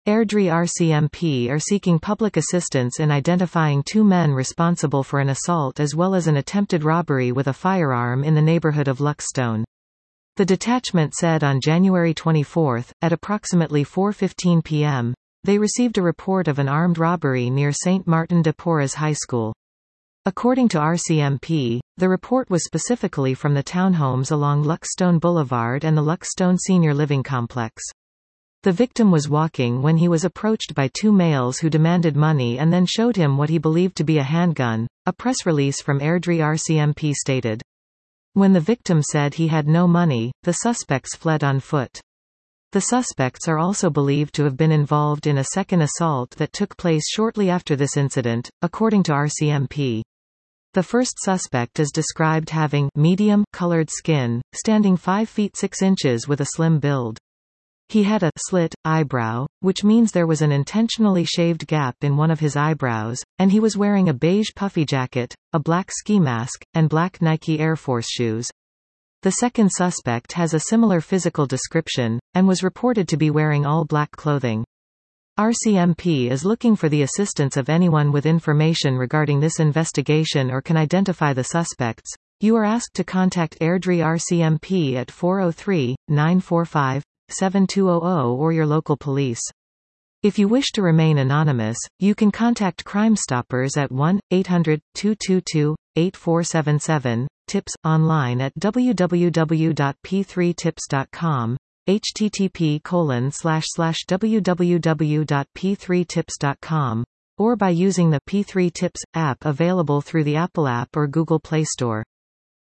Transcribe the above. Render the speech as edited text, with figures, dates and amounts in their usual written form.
Airdrie RCMP are seeking public assistance in identifying two men responsible for an assault as well as an attempted robbery with a firearm in the neighbourhood of Luckstone. The detachment said on January 24, at approximately 4:15 p.m., they received a report of an armed robbery near St. Martin de Porres High School. According to RCMP, the report was specifically from the townhomes along Luckstone Boulevard and the Luckstone Senior Living Complex. The victim was walking when he was approached by two males who demanded money and then showed him what he believed to be a handgun, a press release from Airdrie RCMP stated. When the victim said he had no money, the suspects fled on foot. The suspects are also believed to have been involved in a second assault that took place shortly after this incident, according to RCMP. The first suspect is described having medium-colored skin, standing 5 feet 6 inches with a slim build. He had a slit eyebrow, which means there was an intentionally shaved gap in one of his eyebrows, and he was wearing a beige puffy jacket, a black ski mask, and black Nike Air Force shoes. The second suspect has a similar physical description, and was reported to be wearing all black clothing. RCMP is looking for the assistance of anyone with information regarding this investigation or can identify the suspects. You are asked to contact Airdrie RCMP at 403-945-7200 or your local police. If you wish to remain anonymous, you can contact Crime Stoppers at 1-800-222-8477, tips, online at www.p3tips.com, http://www.p3tips.com, or by using the P3 Tips app available through the Apple App or Google Play Store.